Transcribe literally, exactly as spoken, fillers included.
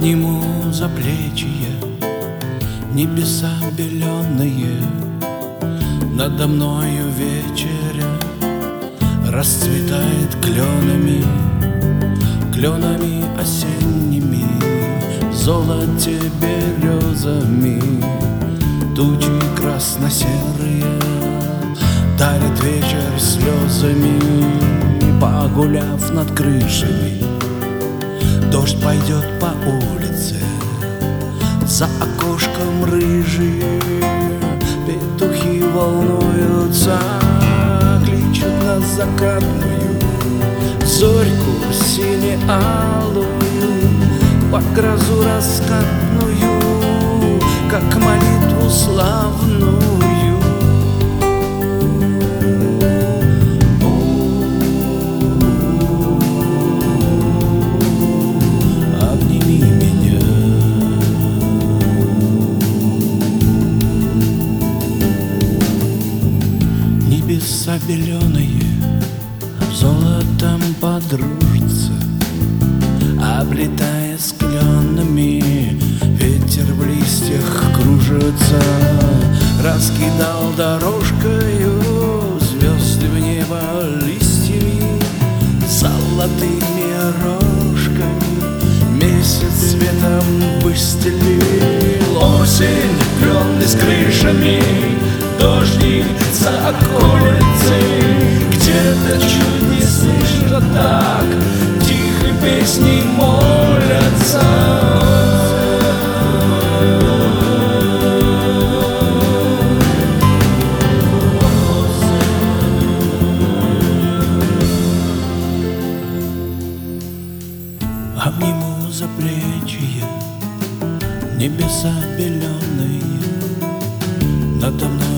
Обниму за плечи я небеса беленые, надо мною вечеря расцветает кленами, кленами осенними, в золоте березами. Тучи красно-серые дарят вечер слезами. Погуляв над крышами, дождь пойдет по улице, за окошком рыжие петухи волнуются, кличут нас закатную зорьку сине-алую, под грозу раскатную, как молитву славную. Небеса беленые золотом подружатся, облетая с кленами, ветер в листьях кружится. Раскидал дорожкою звезды в небо листьями, золотыми рожками месяц светом выстелил. Осень, клены с крышами, дождик за околицей, где-то чуть не слышно так тихой песней молятся. Обниму за плечи я небеса беленые, надо мной